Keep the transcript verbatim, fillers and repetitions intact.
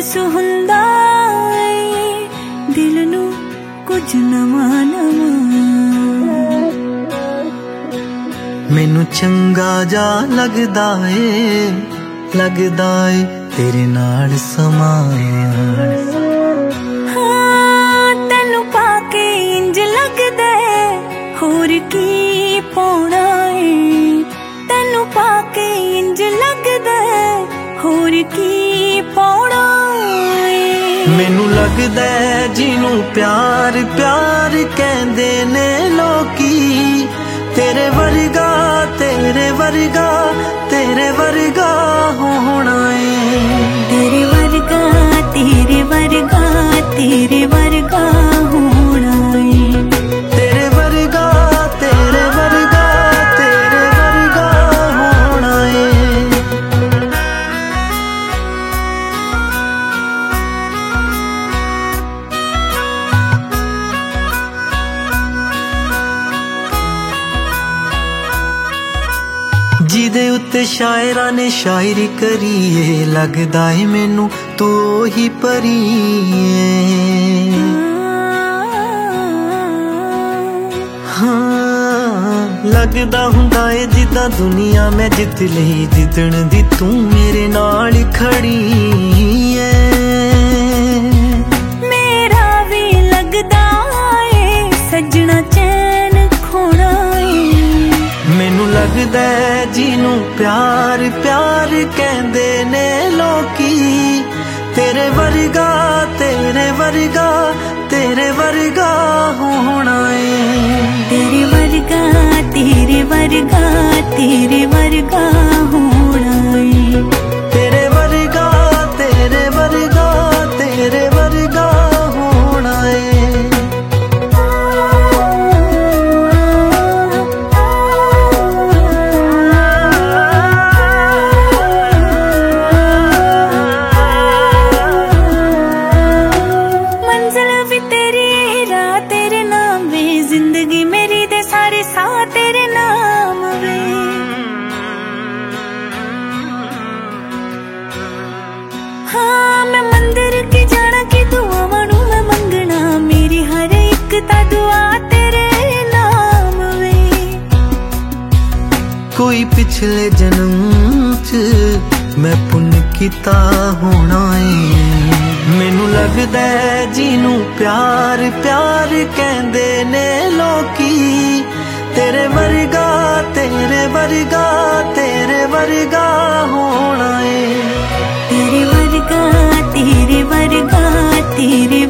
ਮਹਿਸੂਸ ਹੁੰਦਾ ਏ ਦਿਲ ਨੂੰ ਕੁਝ ਨਵਾਂ ਨਵਾਂ। ਮੈਨੂੰ ਚੰਗਾ ਜਾ ਲੱਗਦਾ ਏ ਲੱਗਦਾ ਏ तेरे नाल समाया। हाँ तेनू पाके इंज लगदा होर की पाउणा है, तेनू पाके इंज लगदा होर की पाउणा है। मैनू लगदा जिनू प्यार प्यार कहंदे ने लोकी तेरे वर्गा तेरे वर्गा तेरे वर्गा होना है। तेरे वर्गा तेरे वर्गा तेरे वर्गा होना है। तेरे वर्गा तेरे वर्गा तेरे वर्गा होना है। जिदे उत्ते शायरा ने शायरी करी है लगदा है मैनू तू ही परी है। हाँ लगदा हुंदा है जिद्दां दुनिया मैं जित लई जिदण दी तू मेरे नाल खड़ी है। मेरा भी लगदा है सजना चैन खोना है। मैनू लगदा जिनू प्यार प्यार कहंदे ने लोकी तेरे वर्गा तेरे वर्गा तेरे वर्गा होना है। तेरे वर्गा तेरे वर्गा तेरे वर्गा होना है। तेरे वर्गा तेरे वर्गा तेरे वर्गा होना है। जिंदगी मेरी दे सारे सा तेरे नाम वे। हाँ मैं मंदिर की जाना की दुआवां नू मैं मंगना मेरी हर एक ता दुआ तेरे नाम वे। कोई पिछले जन्म च मैं पुण्य कीता होना है। मैनू लगदा जिनू प्यार प्यार कहंदे ने लोकी तेरे वर्गा तेरे वर्गा तेरे वर्गा होना है। तेरे वर्गा तेरे वर्गा तेरे